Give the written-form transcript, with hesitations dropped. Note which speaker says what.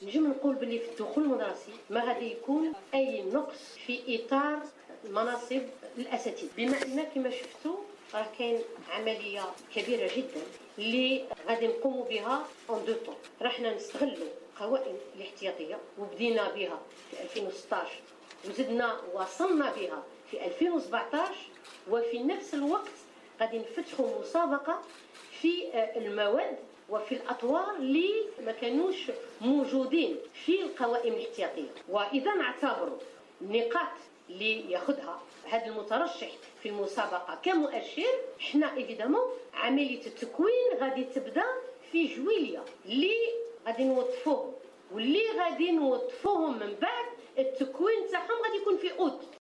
Speaker 1: نجم نقول باللي في الدخول المدرسي ما غادي يكون اي نقص في اطار المناصب الاساتذه، بما ان كما شفتوا راه كاين عمليه كبيره جدا اللي غادي نقوموا بها اون دو طون. راحنا نستغلوا قوائم الاحتياطيه وبدينا بها في 2016 وزدنا وصلنا بها في 2017، وفي نفس الوقت غادي نفتحوا مسابقه في المواد وفي الأطوار اللي ما كانوش موجودين في القوائم الاحتياطية. وإذا نعتبروا النقاط اللي ياخذها هذا المترشح في المسابقة كمؤشر، احنا ايفيدامون عملية التكوين غادي تبدا في جويلية اللي غادي نوظفوهم، واللي غادي نوظفوهم من بعد التكوين تاعهم غادي يكون في اوت.